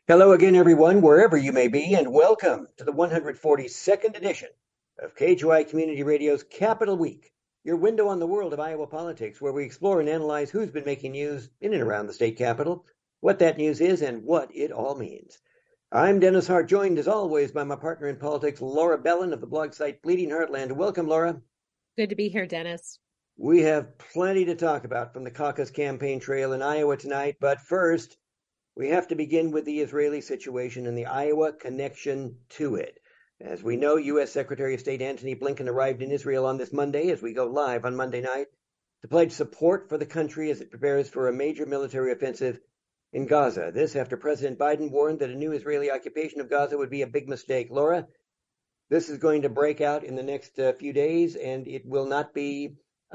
Hello again, everyone, wherever you may be, and welcome to the 142nd edition of KHOI Community Radio's Capital Week, your window on the world of Iowa politics, where we explore and analyze who's been making news in and around the state capitol, what that news is, and what it all means. I'm Dennis Hart, joined as always by my partner in politics, Laura Bellin of the blog site Bleeding Heartland. Welcome, Laura. Good to be here, Dennis. We have plenty to talk about from the caucus campaign trail in Iowa tonight, but first, we have to begin with the Israeli situation and the Iowa connection to it. As we know, U.S. Secretary of State Antony Blinken arrived in Israel on this Monday, as we go live on Monday night, to pledge support for the country as it prepares for a major military offensive in Gaza. This after President Biden warned that a new Israeli occupation of Gaza would be a big mistake. Laura, this is going to break out in the next few days, and it will not be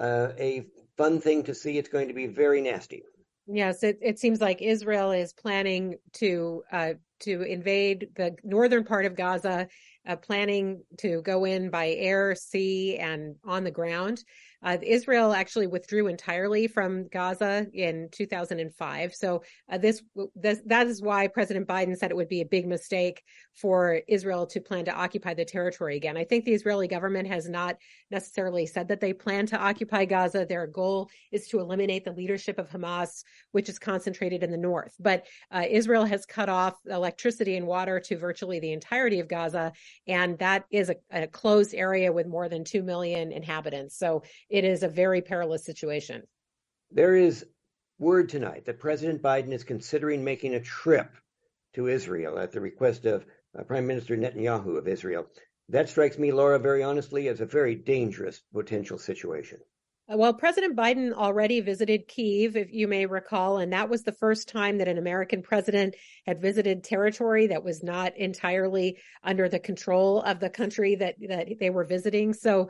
a fun thing to see. It's going to be very nasty. Yes, it seems like Israel is planning to invade the northern part of Gaza, planning to go in by air, sea, and on the ground. Israel actually withdrew entirely from Gaza in 2005. So that is why President Biden said it would be a big mistake for Israel to plan to occupy the territory again. I think the Israeli government has not necessarily said that they plan to occupy Gaza. Their goal is to eliminate the leadership of Hamas, which is concentrated in the north. But Israel has cut off electricity and water to virtually the entirety of Gaza, and that is a closed area with more than 2 million inhabitants. So it is a very perilous situation. There is word tonight that President Biden is considering making a trip to Israel at the request of Prime Minister Netanyahu of Israel. That strikes me, Laura, very honestly, as a very dangerous potential situation. Well, President Biden already visited Kyiv, if you may recall, and that was the first time that an American president had visited territory that was not entirely under the control of the country that they were visiting. So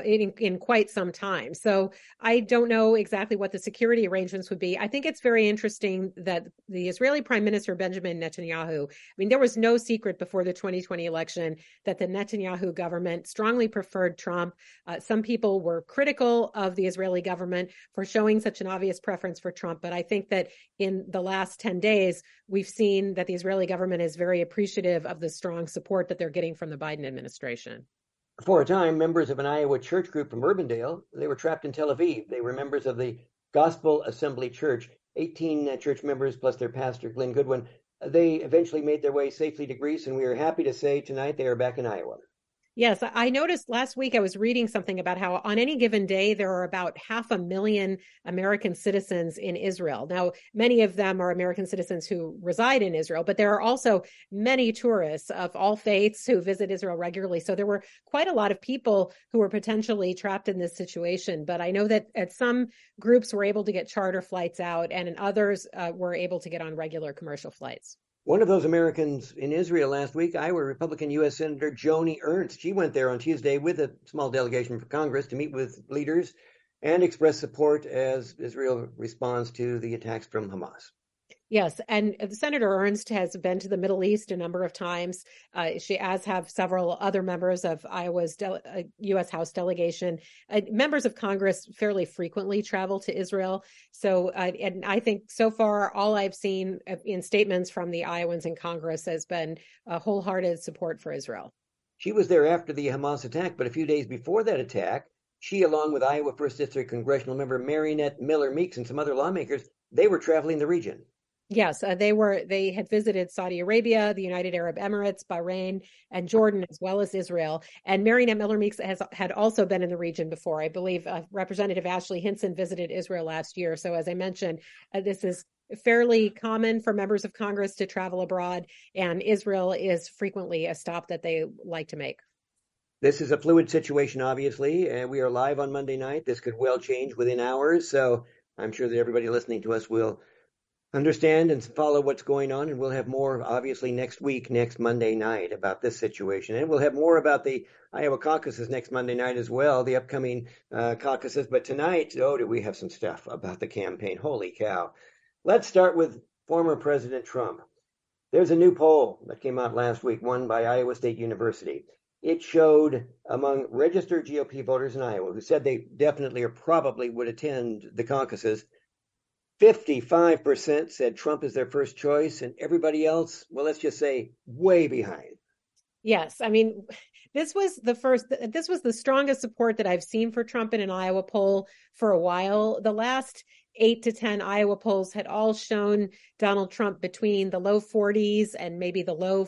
in quite some time. So I don't know exactly what the security arrangements would be. I think it's very interesting that the Israeli Prime Minister Benjamin Netanyahu, there was no secret before the 2020 election that the Netanyahu government strongly preferred Trump. Some people were critical of the Israeli government for showing such an obvious preference for Trump. But I think that in the last 10 days, we've seen that the Israeli government is very appreciative of the strong support that they're getting from the Biden administration. For a time, members of an Iowa church group from Urbandale, they were trapped in Tel Aviv. They were members of the Gospel Assembly Church, 18 church members plus their pastor, Glenn Goodwin. They eventually made their way safely to Greece, and we are happy to say tonight they are back in Iowa. Yes, I noticed last week I was reading something about how on any given day, there are about 500,000 American citizens in Israel. Now, many of them are American citizens who reside in Israel, but there are also many tourists of all faiths who visit Israel regularly. So there were quite a lot of people who were potentially trapped in this situation. But I know that at some groups were able to get charter flights out, and in others were able to get on regular commercial flights. One of those Americans in Israel last week, Iowa Republican U.S. Senator Joni Ernst. She went there on Tuesday with a small delegation from Congress to meet with leaders and express support as Israel responds to the attacks from Hamas. Yes, and Senator Ernst has been to the Middle East a number of times. She, as have several other members of Iowa's U.S. House delegation. Members of Congress fairly frequently travel to Israel. So, and I think so far, all I've seen in statements from the Iowans in Congress has been a wholehearted support for Israel. She was there after the Hamas attack, but a few days before that attack, she, along with Iowa 1st District Congressional member Mariannette Miller Meeks and some other lawmakers, they were traveling the region. Yes, they had visited Saudi Arabia, the United Arab Emirates, Bahrain, and Jordan, as well as Israel. And Mariannette Miller Meeks had also been in the region before. I believe Representative Ashley Hinson visited Israel last year. So as I mentioned, this is fairly common for members of Congress to travel abroad, and Israel is frequently a stop that they like to make. This is a fluid situation, obviously, and we are live on Monday night. This could well change within hours, so I'm sure that everybody listening to us will understand and follow what's going on, and we'll have more, obviously, next week, next Monday night, about this situation. And we'll have more about the Iowa caucuses next Monday night as well, the upcoming caucuses. But tonight, do we have some stuff about the campaign. Holy cow. Let's start with former President Trump. There's a new poll that came out last week, one by Iowa State University. It showed among registered GOP voters in Iowa who said they definitely or probably would attend the caucuses, 55% said Trump is their first choice, and everybody else, well, let's just say way behind. Yes, I mean, this was the strongest support that I've seen for Trump in an Iowa poll for a while. The last 8 to 10 Iowa polls had all shown Donald Trump between the low 40s and maybe the low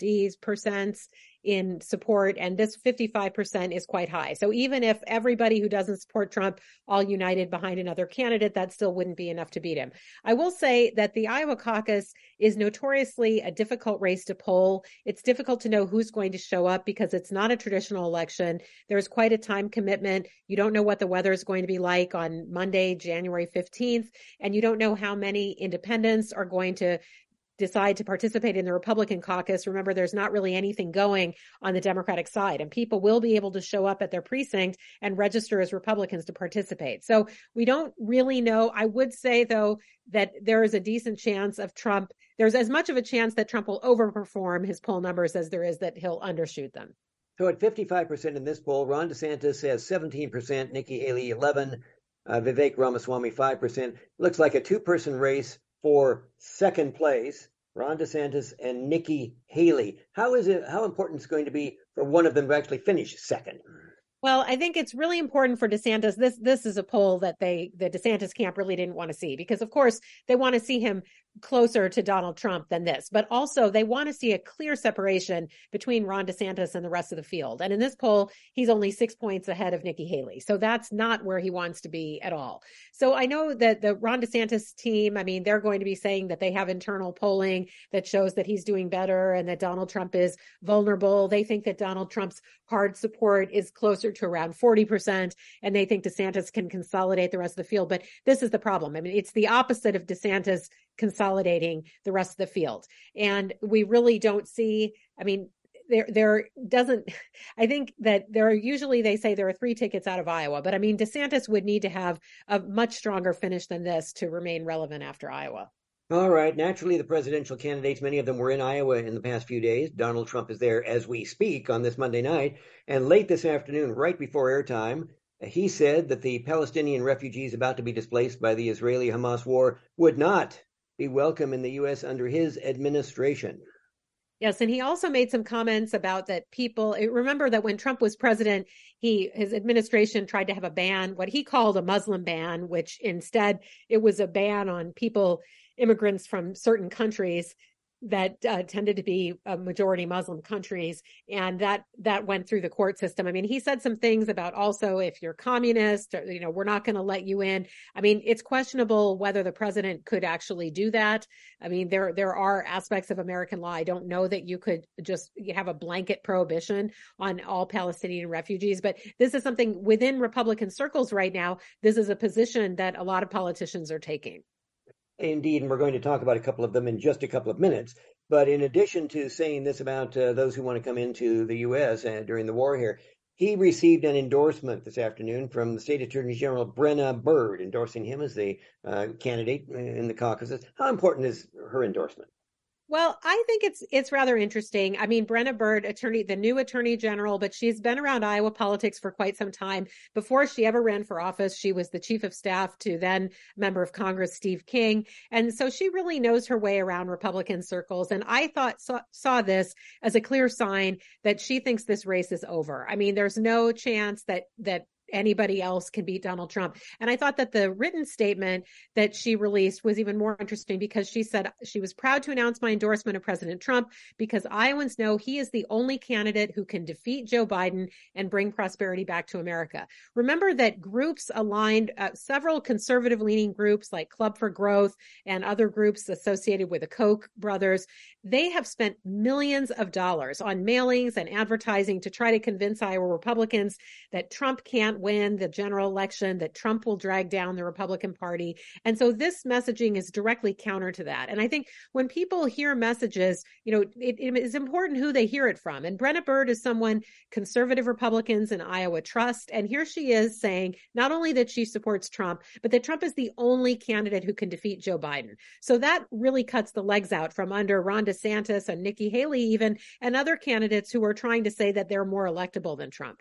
50s% in support. And this 55% is quite high. So even if everybody who doesn't support Trump all united behind another candidate, that still wouldn't be enough to beat him. I will say that the Iowa caucus is notoriously a difficult race to poll. It's difficult to know who's going to show up because it's not a traditional election. There's quite a time commitment. You don't know what the weather is going to be like on Monday, January 15th, and you don't know how many independents are going to decide to participate in the Republican caucus. Remember, there's not really anything going on the Democratic side, and people will be able to show up at their precinct and register as Republicans to participate. So we don't really know. I would say, though, that there is a decent chance of Trump. There's as much of a chance that Trump will overperform his poll numbers as there is that he'll undershoot them. So at 55% in this poll, Ron DeSantis has 17%, Nikki Haley 11%, Vivek Ramaswamy 5%. Looks like a two-person race for second place, Ron DeSantis and Nikki Haley. How important is it going to be for one of them to actually finish second? Well, I think it's really important for DeSantis. This is a poll that the DeSantis camp really didn't want to see because, of course, they want to see him closer to Donald Trump than this. But also, they want to see a clear separation between Ron DeSantis and the rest of the field. And in this poll, he's only 6 points ahead of Nikki Haley. So that's not where he wants to be at all. So I know that the Ron DeSantis team, I mean, they're going to be saying that they have internal polling that shows that he's doing better and that Donald Trump is vulnerable. They think that Donald Trump's hard support is closer to around 40%, and they think DeSantis can consolidate the rest of the field. But this is the problem. I mean, it's the opposite of DeSantis consolidating the rest of the field. And we really don't see, I mean, there doesn't, I think that there are usually, they say there are 3 tickets out of Iowa, but I mean, DeSantis would need to have a much stronger finish than this to remain relevant after Iowa. All right. Naturally, the presidential candidates, many of them were in Iowa in the past few days. Donald Trump is there as we speak on this Monday night. And late this afternoon, right before airtime, he said that the Palestinian refugees about to be displaced by the Israeli-Hamas war would not be welcome in the U.S. under his administration. Yes, and he also made some comments about that people remember that when Trump was president, his administration tried to have a ban, what he called a Muslim ban, which instead it was a ban on immigrants from certain countries that tended to be majority Muslim countries. And that went through the court system. I mean, he said some things about also if you're communist, or, we're not going to let you in. I mean, it's questionable whether the president could actually do that. I mean, there are aspects of American law. I don't know that you could just have a blanket prohibition on all Palestinian refugees, but this is something within Republican circles right now. This is a position that a lot of politicians are taking. Indeed, and we're going to talk about a couple of them in just a couple of minutes. But in addition to saying this about those who want to come into the U.S. During the war here, he received an endorsement this afternoon from the State Attorney General Brenna Bird, endorsing him as the candidate in the caucuses. How important is her endorsement? Well, I think it's rather interesting. I mean, Brenna Bird, the new attorney general, but she's been around Iowa politics for quite some time. Before she ever ran for office, she was the chief of staff to then member of Congress, Steve King. And so she really knows her way around Republican circles. And I saw this as a clear sign that she thinks this race is over. I mean, there's no chance that anybody else can beat Donald Trump. And I thought that the written statement that she released was even more interesting because she said she was proud to announce my endorsement of President Trump because Iowans know he is the only candidate who can defeat Joe Biden and bring prosperity back to America. Remember that groups aligned, several conservative leaning groups like Club for Growth and other groups associated with the Koch brothers, they have spent millions of dollars on mailings and advertising to try to convince Iowa Republicans that Trump can't win the general election, that Trump will drag down the Republican Party. And so this messaging is directly counter to that. And I think when people hear messages, it is important who they hear it from. And Brenna Bird is someone conservative Republicans in Iowa trust. And here she is saying not only that she supports Trump, but that Trump is the only candidate who can defeat Joe Biden. So that really cuts the legs out from under Ron DeSantis and Nikki Haley even, and other candidates who are trying to say that they're more electable than Trump.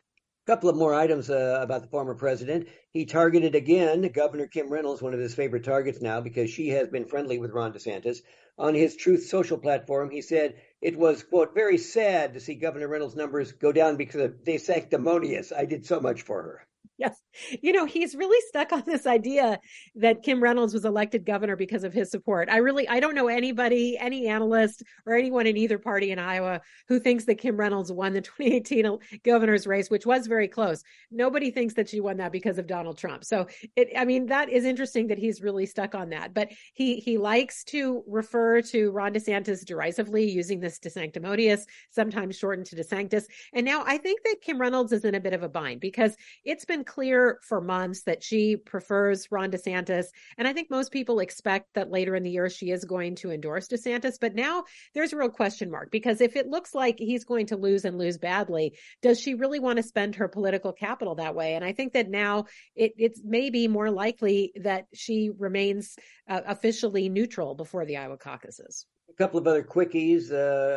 Couple of more items about the former president. He targeted again Governor Kim Reynolds, one of his favorite targets now, because she has been friendly with Ron DeSantis. On his Truth Social platform, he said it was, quote, very sad to see Governor Reynolds' numbers go down because they're sanctimonious. I did so much for her. Yes. He's really stuck on this idea that Kim Reynolds was elected governor because of his support. I don't know anybody, any analyst or anyone in either party in Iowa who thinks that Kim Reynolds won the 2018 governor's race, which was very close. Nobody thinks that she won that because of Donald Trump. So that is interesting that he's really stuck on that. But he likes to refer to Ron DeSantis derisively, using this DeSanctimonious, sometimes shortened to DeSanctus. And now I think that Kim Reynolds is in a bit of a bind because it's been clear for months that she prefers Ron DeSantis. And I think most people expect that later in the year she is going to endorse DeSantis. But now there's a real question mark, because if it looks like he's going to lose and lose badly, does she really want to spend her political capital that way? And I think that now it's maybe more likely that she remains officially neutral before the Iowa caucuses. A couple of other quickies.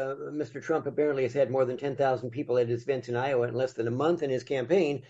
Mr. Trump apparently has had more than 10,000 people at his events in Iowa in less than a month, and his campaign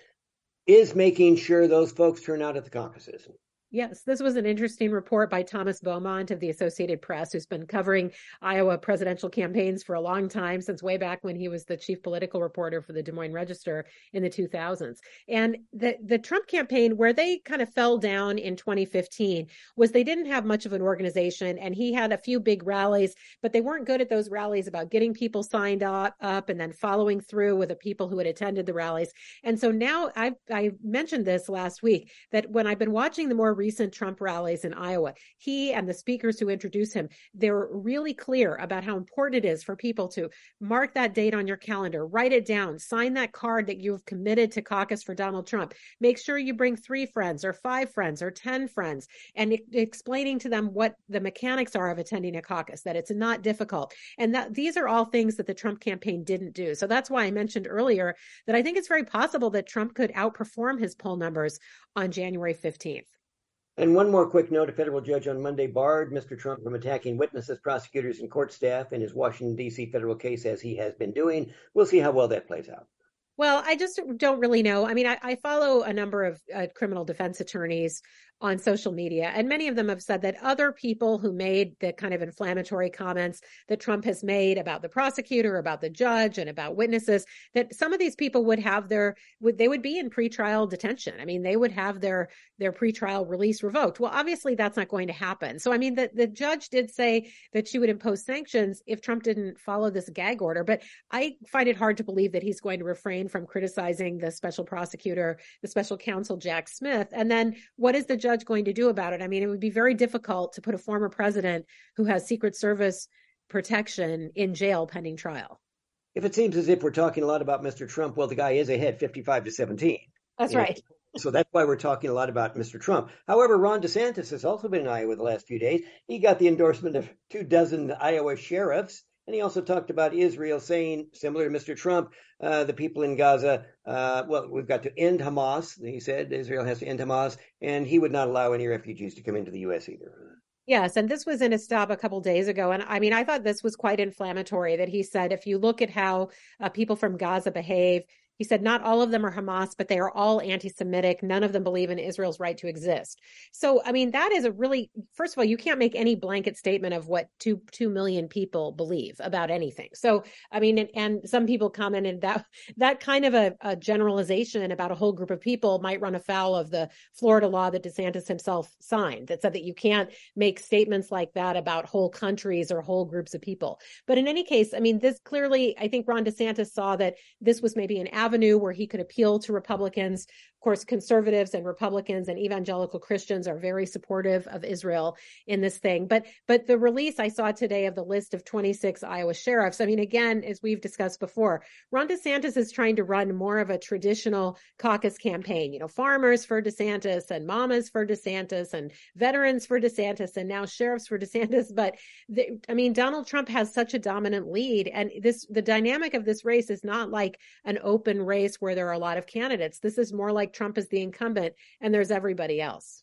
is making sure those folks turn out at the caucuses. Yes, this was an interesting report by Thomas Beaumont of the Associated Press, who's been covering Iowa presidential campaigns for a long time, since way back when he was the chief political reporter for the Des Moines Register in the 2000s. And the Trump campaign, where they kind of fell down in 2015, was they didn't have much of an organization, and he had a few big rallies, but they weren't good at those rallies about getting people signed up and then following through with the people who had attended the rallies. And so now I mentioned this last week, that when I've been watching the more recent Trump rallies in Iowa, he and the speakers who introduce him, they're really clear about how important it is for people to mark that date on your calendar, write it down, sign that card that you've committed to caucus for Donald Trump. Make sure you bring 3 friends or 5 friends or 10 friends, and explaining to them what the mechanics are of attending a caucus, that it's not difficult. And that these are all things that the Trump campaign didn't do. So that's why I mentioned earlier that I think it's very possible that Trump could outperform his poll numbers on January 15th. And one more quick note, a federal judge on Monday barred Mr. Trump from attacking witnesses, prosecutors, and court staff in his Washington, D.C. federal case, as he has been doing. We'll see how well that plays out. Well, I just don't really know. I mean, I follow a number of criminal defense attorneys on social media, and many of them have said that other people who made the kind of inflammatory comments that Trump has made about the prosecutor, about the judge, and about witnesses, that some of these people would have they would be in pretrial detention. I mean, they would have their pretrial release revoked. Well, obviously that's not going to happen. So, I mean, the judge did say that she would impose sanctions if Trump didn't follow this gag order, but I find it hard to believe that he's going to refrain from criticizing the special prosecutor, the special counsel, Jack Smith. And then what is the judge going to do about it? I mean, it would be very difficult to put a former president who has Secret Service protection in jail pending trial. If it seems as if we're talking a lot about Mr. Trump, well, the guy is ahead 55-17. That's right. So that's why we're talking a lot about Mr. Trump. However, Ron DeSantis has also been in Iowa the last few days. He got the endorsement of 24 Iowa sheriffs. And he also talked about Israel, saying, similar to Mr. Trump, the people in Gaza, we've got to end Hamas. He said Israel has to end Hamas, and he would not allow any refugees to come into the U.S. either. Yes, and this was in a stop a couple days ago. And I mean, I thought this was quite inflammatory, that he said, if you look at how people from Gaza behave, he said, not all of them are Hamas, but they are all anti-Semitic. None of them believe in Israel's right to exist. So, I mean, that is a really, first of all, you can't make any blanket statement of what 2 million people believe about anything. So, I mean, and some people commented that kind of a generalization about a whole group of people might run afoul of the Florida law that DeSantis himself signed, that said that you can't make statements like that about whole countries or whole groups of people. But in any case, I mean, this clearly, I think Ron DeSantis saw that this was maybe an avenue where he could appeal to Republicans. Of course, conservatives and Republicans and evangelical Christians are very supportive of Israel in this thing. But the release I saw today of the list of 26 Iowa sheriffs, I mean, again, as we've discussed before, Ron DeSantis is trying to run more of a traditional caucus campaign, you know, farmers for DeSantis and mamas for DeSantis and veterans for DeSantis and now sheriffs for DeSantis. But I mean, Donald Trump has such a dominant lead, and the dynamic of this race is not like an open race where there are a lot of candidates. This is more like Trump is the incumbent and there's everybody else.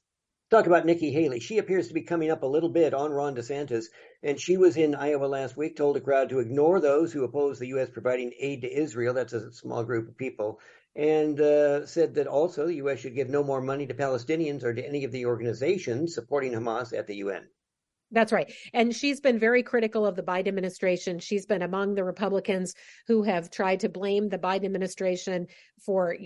Talk about Nikki Haley. She appears to be coming up a little bit on Ron DeSantis, and she was in Iowa last week, told a crowd to ignore those who oppose the U.S. providing aid to Israel. That's a small group of people. And said that also the U.S. should give no more money to Palestinians or to any of the organizations supporting Hamas at the UN. That's right. And she's been very critical of the Biden administration. She's been among the Republicans who have tried to blame the Biden administration for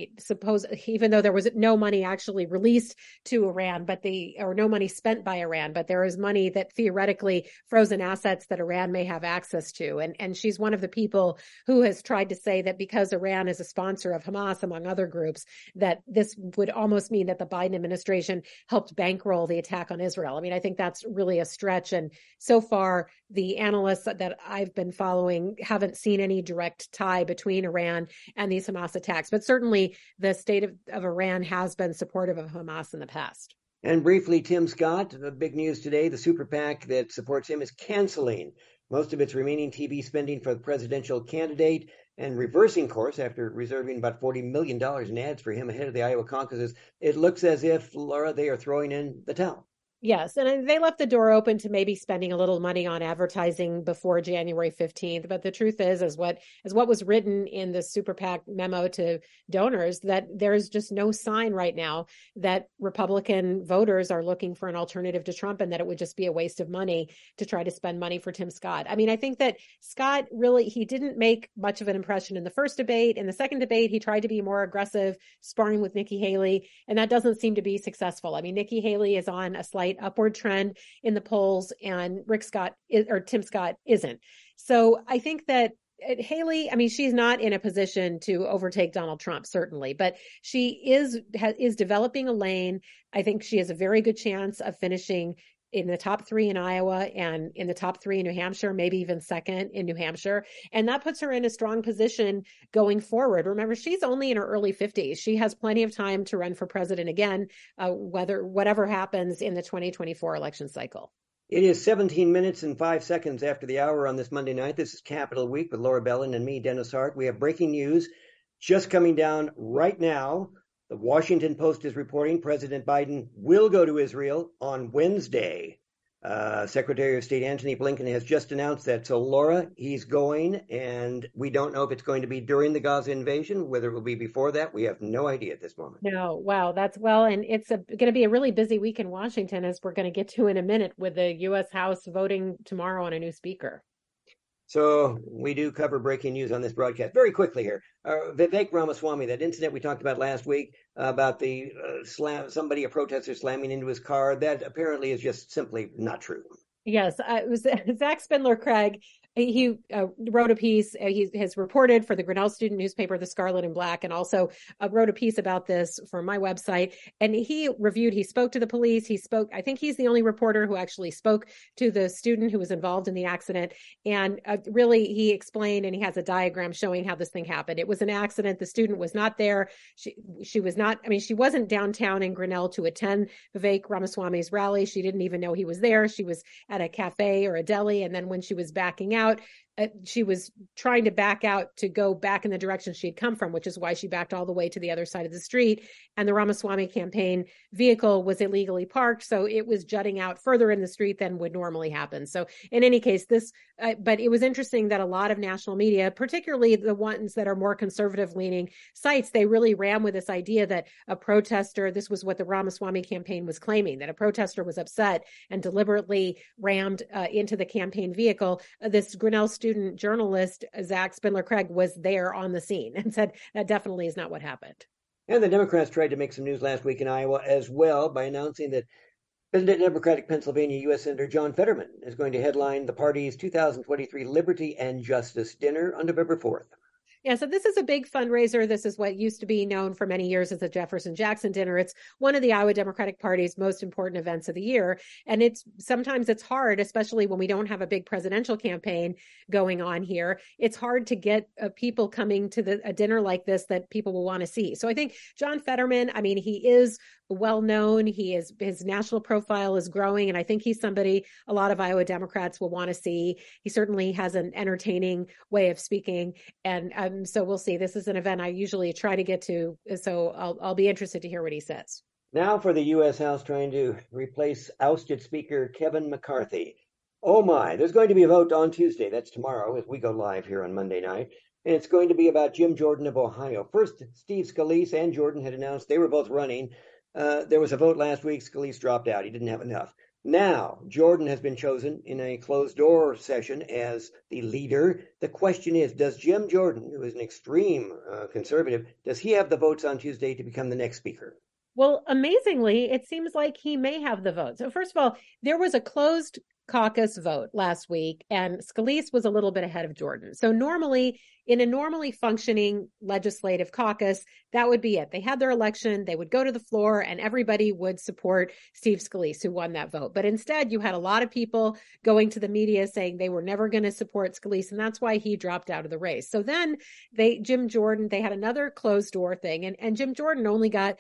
even though there was no money actually released to Iran, or no money spent by Iran, but there is money that theoretically frozen assets that Iran may have access to. And she's one of the people who has tried to say that because Iran is a sponsor of Hamas, among other groups, that this would almost mean that the Biden administration helped bankroll the attack on Israel. I mean, I think that's really a stretch. And so far, the analysts that I've been following haven't seen any direct tie between Iran and these Hamas attacks. But certainly the state of Iran has been supportive of Hamas in the past. And briefly, Tim Scott, the big news today, the super PAC that supports him is canceling most of its remaining TV spending for the presidential candidate and reversing course after reserving about $40 million in ads for him ahead of the Iowa caucuses. It looks as if, Laura, they are throwing in the towel. Yes, and they left the door open to maybe spending a little money on advertising before January 15th. But the truth is what was written in the Super PAC memo to donors, that there's just no sign right now that Republican voters are looking for an alternative to Trump, and that it would just be a waste of money to try to spend money for Tim Scott. I mean, I think that Scott he didn't make much of an impression in the first debate. In the second debate, he tried to be more aggressive, sparring with Nikki Haley, and that doesn't seem to be successful. I mean, Nikki Haley is on a slight upward trend in the polls, and Tim Scott isn't. So I think that Haley, I mean, she's not in a position to overtake Donald Trump, certainly, but she is developing a lane. I think she has a very good chance of finishing in the top 3 in Iowa and in the top 3 in New Hampshire, maybe even second in New Hampshire. And that puts her in a strong position going forward. Remember, she's only in her early 50s. She has plenty of time to run for president again, whatever happens in the 2024 election cycle. It is 17 minutes and 5 seconds after the hour on this Monday night. This is Capitol Week with Laura Bellin and me, Dennis Hart. We have breaking news just coming down right now. The Washington Post is reporting President Biden will go to Israel on Wednesday. Secretary of State Antony Blinken has just announced that. So, Laura, he's going, and we don't know if it's going to be during the Gaza invasion, whether it will be before that. We have no idea at this moment. No, wow, and it's going to be a really busy week in Washington, as we're going to get to in a minute, with the U.S. House voting tomorrow on a new speaker. So we do cover breaking news on this broadcast. Very quickly here, Vivek Ramaswamy, that incident we talked about last week about the a protester slamming into his car, that apparently is just simply not true. Yes, it was Zach Spindler-Craig. He wrote a piece. He has reported for the Grinnell student newspaper, The Scarlet and Black, and also wrote a piece about this for my website. And he spoke to the police. I think he's the only reporter who actually spoke to the student who was involved in the accident. And really, he explained, and he has a diagram showing how this thing happened. It was an accident. The student was not there. She was not, I mean, she wasn't downtown in Grinnell to attend Vivek Ramaswamy's rally. She didn't even know he was there. She was at a cafe or a deli. And then when she was backing out, she was trying to back out to go back in the direction she had come from, which is why she backed all the way to the other side of the street. And the Ramaswamy campaign vehicle was illegally parked, so it was jutting out further in the street than would normally happen. So in any case, but it was interesting that a lot of national media, particularly the ones that are more conservative leaning sites, they really ran with this idea that a protester, this was what the Ramaswamy campaign was claiming, that a protester was upset and deliberately rammed into the campaign vehicle. This Grinnell student journalist, Zach Spindler-Craig, was there on the scene and said that definitely is not what happened. And the Democrats tried to make some news last week in Iowa as well by announcing that President Democratic Pennsylvania U.S. Senator John Fetterman is going to headline the party's 2023 Liberty and Justice Dinner on November 4th. Yeah, so this is a big fundraiser. This is what used to be known for many years as the Jefferson Jackson Dinner. It's one of the Iowa Democratic Party's most important events of the year. And sometimes it's hard, especially when we don't have a big presidential campaign going on here. It's hard to get people coming to a dinner like this that people will want to see. So I think John Fetterman, I mean, he is well known. His national profile is growing, and I think he's somebody a lot of Iowa Democrats will want to see. He certainly has an entertaining way of speaking, and so we'll see. This is an event I usually try to get to, so I'll be interested to hear what he says. Now for the U.S. House trying to replace ousted Speaker Kevin McCarthy. Oh my, there's going to be a vote on Tuesday. That's tomorrow as we go live here on Monday night. And it's going to be about Jim Jordan of Ohio. First, Steve Scalise and Jordan had announced they were both running. There was a vote last week. Scalise dropped out. He didn't have enough. Now, Jordan has been chosen in a closed door session as the leader. The question is, does Jim Jordan, who is an extreme conservative, does he have the votes on Tuesday to become the next speaker? Well, amazingly, it seems like he may have the vote. So, first of all, there was a closed caucus vote last week, and Scalise was a little bit ahead of Jordan. So, normally, in a normally functioning legislative caucus, that would be it. They had their election, they would go to the floor, and everybody would support Steve Scalise, who won that vote. But instead, you had a lot of people going to the media saying they were never going to support Scalise, and that's why he dropped out of the race. So then Jim Jordan, they had another closed door thing, and Jim Jordan only got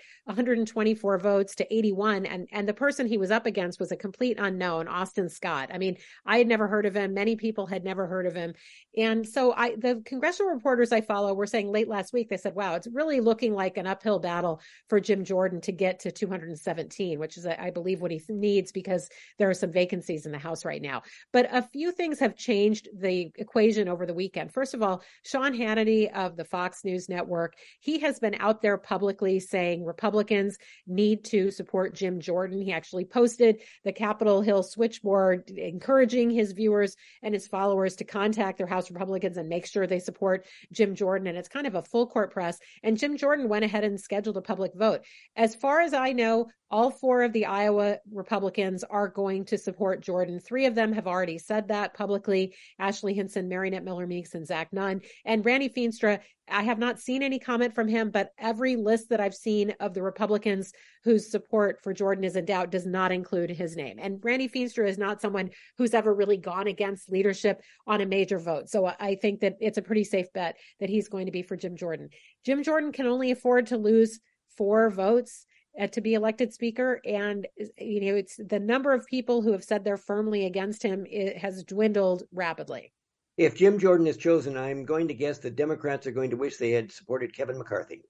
124 votes to 81, and the person he was up against was a complete unknown, Austin Scott. I mean, I had never heard of him. Many people had never heard of him. And so the congressional reporters I follow were saying late last week, they said, wow, it's really looking like an uphill battle for Jim Jordan to get to 217, which is, I believe, what he needs because there are some vacancies in the House right now. But a few things have changed the equation over the weekend. First of all, Sean Hannity of the Fox News Network, he has been out there publicly saying Republicans need to support Jim Jordan. He actually posted the Capitol Hill switchboard encouraging his viewers and his followers to contact their House Republicans and make sure they support Jim Jordan. And it's kind of a full court press. And Jim Jordan went ahead and scheduled a public vote. As far as I know, all four of the Iowa Republicans are going to support Jordan. Three of them have already said that publicly: Ashley Hinson, Marinette Miller-Meeks, and Zach Nunn. And Randy Feenstra, I have not seen any comment from him, but every list that I've seen of the Republicans whose support for Jordan is in doubt does not include his name. And Randy Feenstra is not someone who's ever really gone against leadership on a major vote. So I think that it's a pretty safe bet that he's going to be for Jim Jordan. Jim Jordan can only afford to lose 4 votes to be elected speaker, and it's the number of people who have said they're firmly against him, it has dwindled rapidly. If Jim Jordan is chosen, I'm going to guess the Democrats are going to wish they had supported Kevin McCarthy.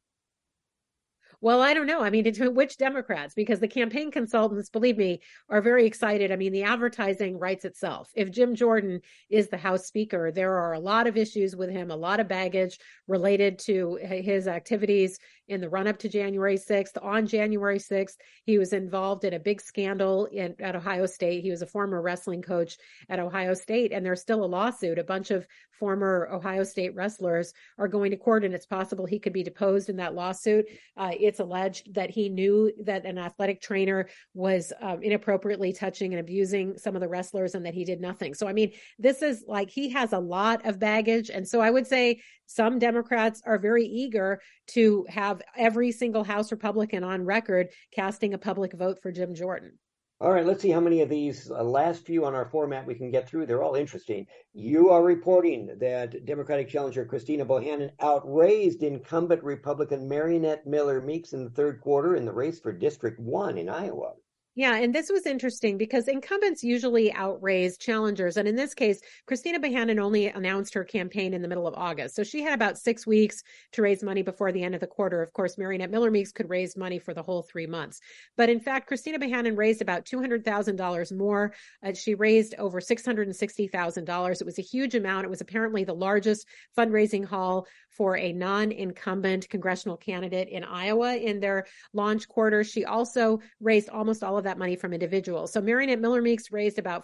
Well, I don't know. I mean, which Democrats? Because the campaign consultants, believe me, are very excited. I mean, the advertising writes itself. If Jim Jordan is the House Speaker, there are a lot of issues with him, a lot of baggage related to his activities in the run-up to January 6th. On January 6th, he was involved in a big scandal at Ohio State. He was a former wrestling coach at Ohio State, and there's still a lawsuit. A bunch of former Ohio State wrestlers are going to court, and it's possible he could be deposed in that lawsuit. It's alleged that he knew that an athletic trainer was inappropriately touching and abusing some of the wrestlers and that he did nothing. So, I mean, this is like he has a lot of baggage. And so I would say some Democrats are very eager to have every single House Republican on record casting a public vote for Jim Jordan. All right, let's see how many of these last few on our format we can get through. They're all interesting. You are reporting that Democratic challenger Christina Bohannon outraised incumbent Republican Marinette Miller-Meeks in the third quarter in the race for District 1 in Iowa. Yeah, and this was interesting because incumbents usually outraise challengers. And in this case, Christina Bohannon only announced her campaign in the middle of August. So she had about 6 weeks to raise money before the end of the quarter. Of course, Marinette Miller-Meeks could raise money for the whole 3 months. But in fact, Christina Bohannon raised about $200,000 more. She raised over $660,000. It was a huge amount. It was apparently the largest fundraising haul for a non-incumbent congressional candidate in Iowa in their launch quarter. She also raised almost all of that money from individuals. So Marinette Miller-Meeks raised about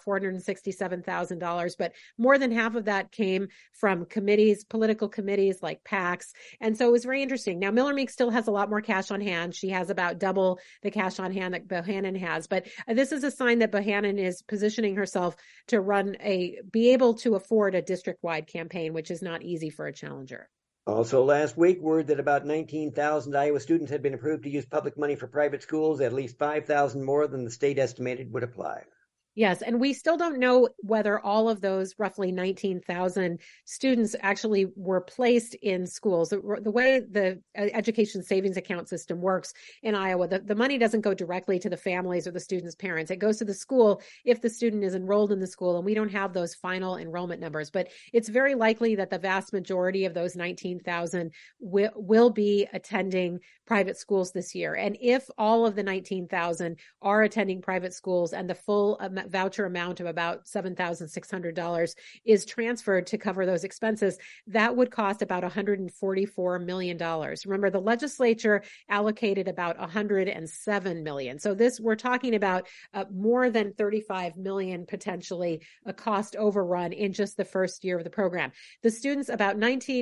$467,000, but more than half of that came from committees, political committees like PACs. And so it was very interesting. Now, Miller-Meeks still has a lot more cash on hand. She has about double the cash on hand that Bohannon has. But this is a sign that Bohannon is positioning herself to be able to afford a district-wide campaign, which is not easy for a challenger. Also last week, word that about 19,000 Iowa students had been approved to use public money for private schools. At least 5,000 more than the state estimated would apply. Yes, and we still don't know whether all of those roughly 19,000 students actually were placed in schools. The way the education savings account system works in Iowa, the money doesn't go directly to the families or the students' parents. It goes to the school if the student is enrolled in the school, and we don't have those final enrollment numbers. But it's very likely that the vast majority of those 19,000 will be attending private schools this year. And if all of the 19,000 are attending private schools and the full voucher amount of about $7,600 is transferred to cover those expenses, that would cost about $144 million. Remember, the legislature allocated about $107 million. So we're talking about more than $35 million potentially a cost overrun in just the first year of the program. The students, about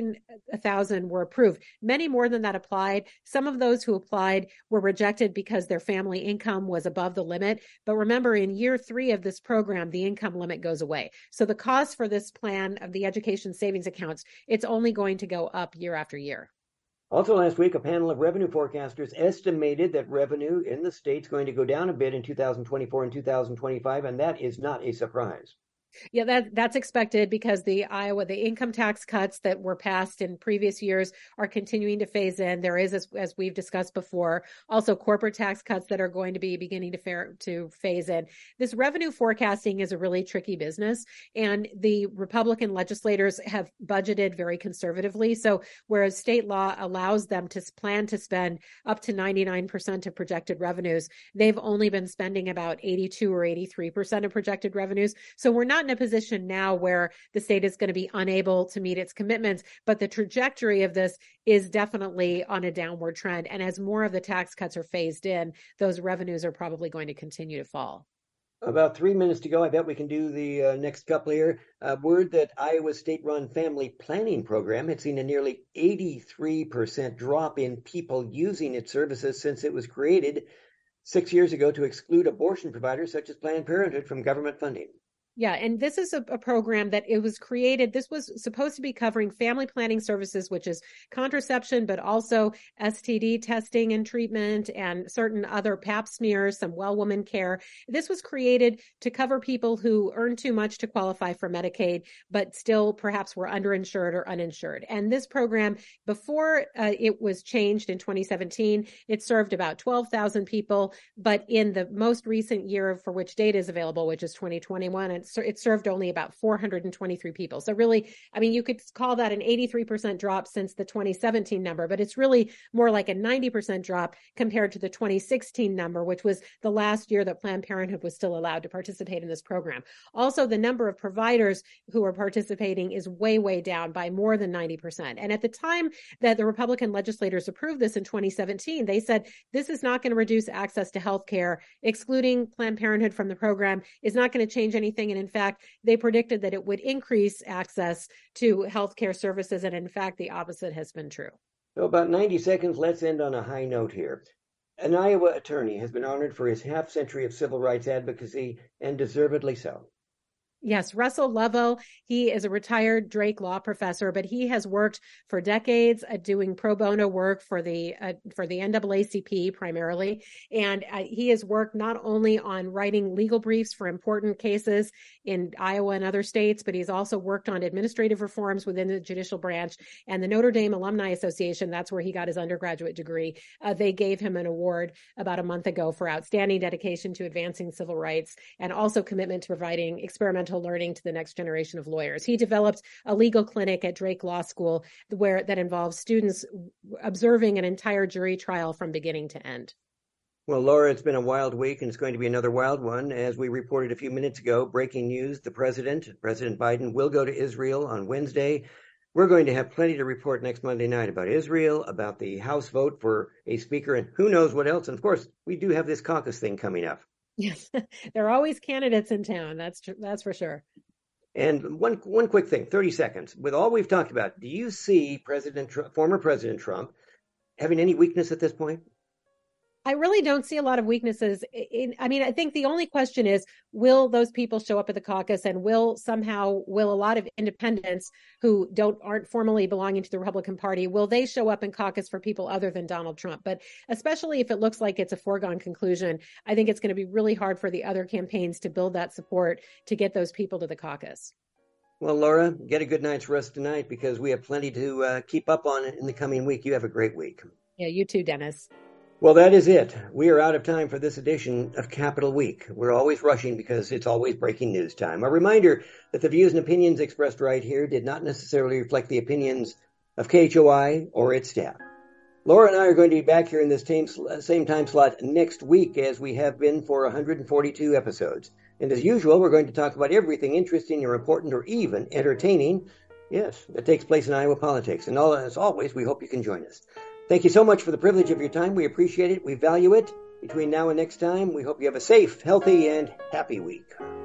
19,000 were approved. Many more than that applied. Some of those who applied were rejected because their family income was above the limit. But remember, in year 3 of this program, the income limit goes away. So the cost for this plan of the education savings accounts, it's only going to go up year after year. Also last week, a panel of revenue forecasters estimated that revenue in the state's going to go down a bit in 2024 and 2025, and that is not a surprise. Yeah, that's expected because the income tax cuts that were passed in previous years are continuing to phase in. There is, as we've discussed before, also corporate tax cuts that are going to be beginning to phase in. This revenue forecasting is a really tricky business, and the Republican legislators have budgeted very conservatively. So whereas state law allows them to plan to spend up to 99% of projected revenues, they've only been spending about 82 or 83% of projected revenues. So we're not in a position now where the state is going to be unable to meet its commitments, but the trajectory of this is definitely on a downward trend. And as more of the tax cuts are phased in, those revenues are probably going to continue to fall. About 3 minutes to go. I bet we can do the next couple here. Word that Iowa's state-run family planning program had seen a nearly 83% drop in people using its services since it was created 6 years ago to exclude abortion providers such as Planned Parenthood from government funding. Yeah, and this is a program that it was created. This was supposed to be covering family planning services, which is contraception, but also STD testing and treatment and certain other pap smears, some well woman care. This was created to cover people who earn too much to qualify for Medicaid, but still perhaps were underinsured or uninsured. And this program, before it was changed in 2017, it served about 12,000 people. But in the most recent year for which data is available, which is 2021, it served only about 423 people. So really, I mean, you could call that an 83% drop since the 2017 number, but it's really more like a 90% drop compared to the 2016 number, which was the last year that Planned Parenthood was still allowed to participate in this program. Also, the number of providers who are participating is way, way down by more than 90%. And at the time that the Republican legislators approved this in 2017, they said this is not going to reduce access to health care. Excluding Planned Parenthood from the program is not going to change anything. And in fact, they predicted that it would increase access to healthcare services. And in fact, the opposite has been true. So about 90 seconds. Let's end on a high note here. An Iowa attorney has been honored for his half-century of civil rights advocacy, and deservedly so. Yes, Russell Lovell, he is a retired Drake Law professor, but he has worked for decades doing pro bono work for the NAACP primarily. And he has worked not only on writing legal briefs for important cases in Iowa and other states, but he's also worked on administrative reforms within the judicial branch. And the Notre Dame Alumni Association, that's where he got his undergraduate degree. They gave him an award about a month ago for outstanding dedication to advancing civil rights and also commitment to providing experimental learning to the next generation of lawyers. He developed a legal clinic at Drake Law School that involves students observing an entire jury trial from beginning to end. Well, Laura, it's been a wild week, and it's going to be another wild one. As we reported a few minutes ago, breaking news, President Biden, will go to Israel on Wednesday. We're going to have plenty to report next Monday night about Israel, about the House vote for a speaker, and who knows what else. And of course, we do have this caucus thing coming up. Yes, there are always candidates in town. That's for sure. And one quick thing, 30 seconds. With all we've talked about, do you see former President Trump having any weakness at this point? I really don't see a lot of weaknesses. I mean, I think the only question is, will those people show up at the caucus, and will a lot of independents who aren't formally belonging to the Republican Party, will they show up in caucus for people other than Donald Trump? But especially if it looks like it's a foregone conclusion, I think it's going to be really hard for the other campaigns to build that support to get those people to the caucus. Well, Laura, get a good night's rest tonight, because we have plenty to keep up on in the coming week. You have a great week. Yeah, you too, Dennis. Well, that is it. We are out of time for this edition of Capitol Week. We're always rushing because it's always breaking news time. A reminder that the views and opinions expressed right here did not necessarily reflect the opinions of KHOI or its staff. Laura and I are going to be back here in this same time slot next week, as we have been for 142 episodes. And as usual, we're going to talk about everything interesting or important or even entertaining, yes, that takes place in Iowa politics. And as always, we hope you can join us. Thank you so much for the privilege of your time. We appreciate it. We value it. Between now and next time, we hope you have a safe, healthy, and happy week.